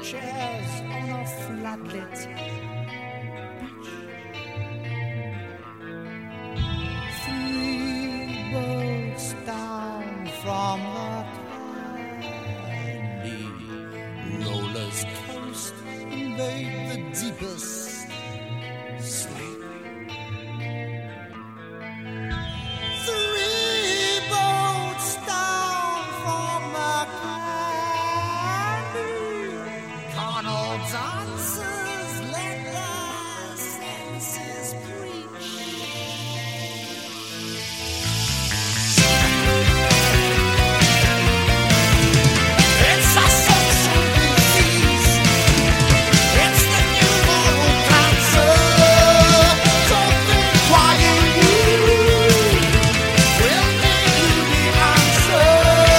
chairs on a flatlit beach. 3 boats down from the candy rollers coast invade the deepest sleep. 3 boats down from the candy carnal dancers let their senses preach. It's a social disease. It's the new moral cancer. Don't think crying you will give you the answer.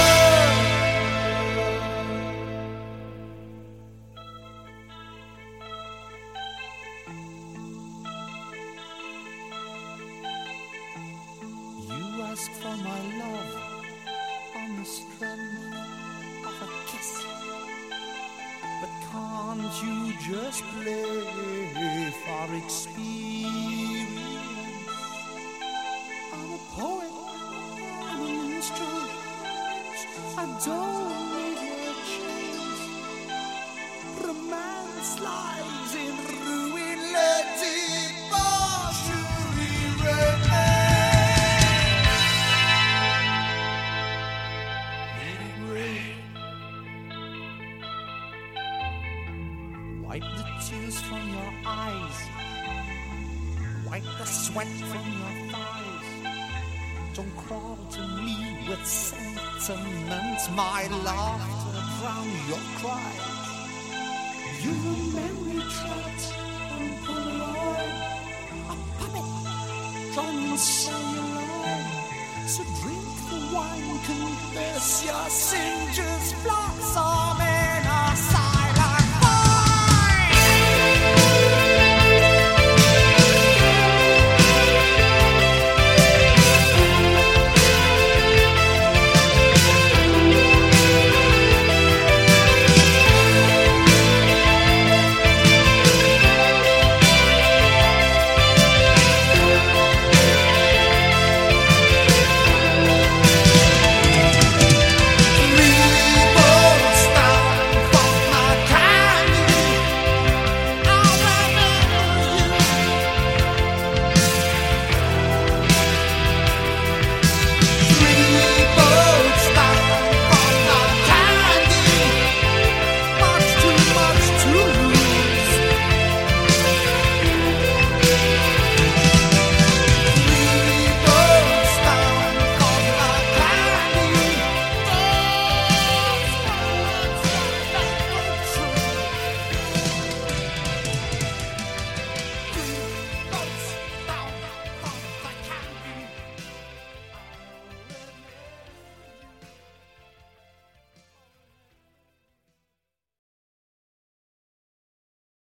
You ask for my love on the strength of a kiss, but can't you just play for experience? I'm a poet, I'm a minstrel, I don't need your chains. Romance lies in ruin, let debauchery reign. Let it rain. Wipe the tears from your eyes, wipe the sweat from your thighs. Don't crawl to me with sentiment, my laughter drown your cries. You're a memory trot on Polaroid, a puppet drawn on celluloid. So drink the wine, confess your sin, just blossom in a sigh.